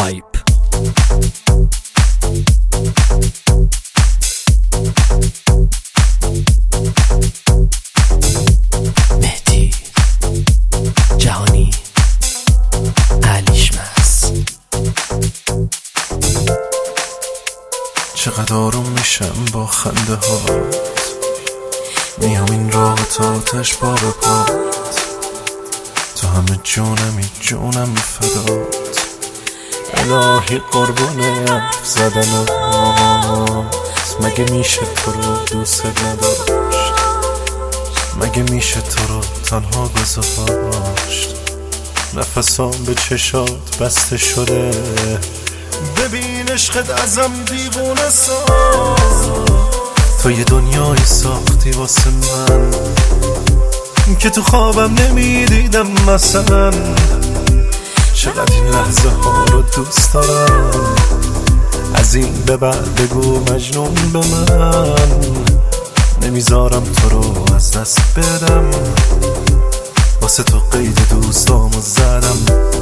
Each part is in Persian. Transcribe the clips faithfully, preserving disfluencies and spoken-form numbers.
هایپ. مهدی جهانی علیش مس. چقدر آروم میشم با خنده هات، میام این راه تا آتش پا به پات، تو همه جونمی جونم فدات، الهی قربونه حرف زدنات. مگه میشه تو رو دوست نداشت؟ مگه میشه تو رو تنها گذاشت؟ نفسام به چشات بسته شده، ببین عشقت ازم دیوونه ساز. تو یه دنیایی ساختی واسه من که تو خوابم نمیدیدم مثلا. چقدر این لحظه ها رو دوست دارم، از این به بعد بگو مجنون به من. نمیذارم تو رو از دست بدم، واسه تو قید دوستامو زدم.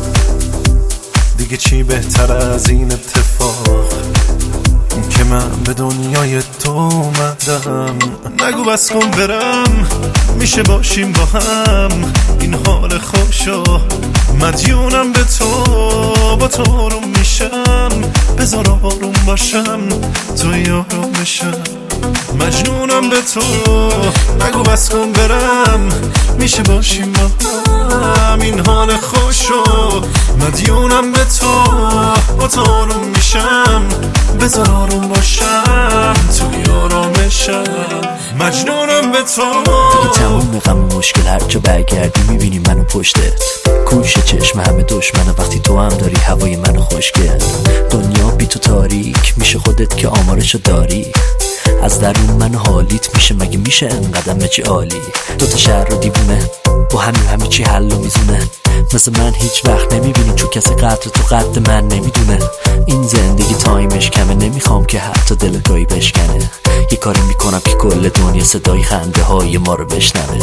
دیگه چی بهتر از این اتفاق که من به دنیای تو اومدم. نگو بس کن برم، میشه باشیم با هم، این حال خوشو مدیونم به تو. با تو آروم میشم، بذار آروم باشم، تو یارم بشم، مجنونم به تو. نگو بس کن برم، میشه باشیم با هم، این حال خوشو مدیونم به تو. با تو آروم میشم، بذار آروم باشم، تو یارمشم، مجنونم به تو. دیگه تموم غم مشکل، هر جا برگردی میبینی منو پشتت. کوش چشم همه دشمنه وقتی تو هم داری هوای منو خوشگل. دنیا بی تو تاریک میشه، خودت که آمارشو داری. از درون من حالیت میشه، مگه میشه انقدر چی عالی. دوتا شهر رو دیوونه با همین همه چی حل و میزونه. مثل من هیچ وقت نمیبینی، چون کسی قدر تو قد من نمیدونه. این زندگی تایمش کمه، نمیخوام که حتی دلگاهی بشکنه. یه کاری میکنم که کل دنیا صدای خنده های ما رو بشنوه.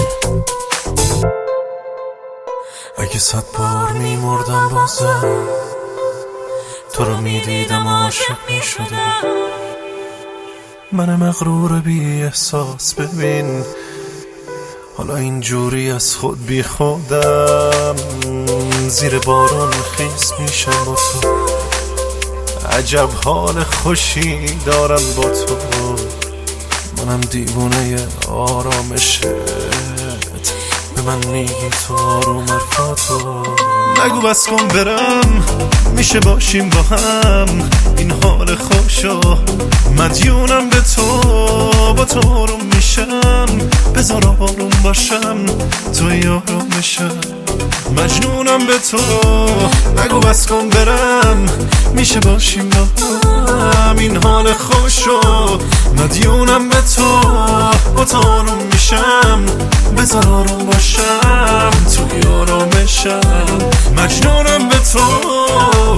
اگه صد بار میمردم بازم، تو رو میدیدم عاشق میشدم. من مغرور بی احساس ببین، حالا اینجوری از خود بی خودم. زیر بارون خیس میشم با تو، عجب حال خوشی دارم با تو. منم دیوونه آرامشت، به من میگی تو آروم حرفاتو. نگو بس کن برم، میشه باشیم با هم، این حال خوشو مدیونم به تو. با تو آروم میشم، بذار آروم باشم، تو یارمشم، مجنونم به تو. نگو بس کن برم، میشه باشیم با هم، این حال خوشو مدیونم به تو. با تو آروم میشم، بذار آروم باشم، تو یارمشم، مجنونم به تو.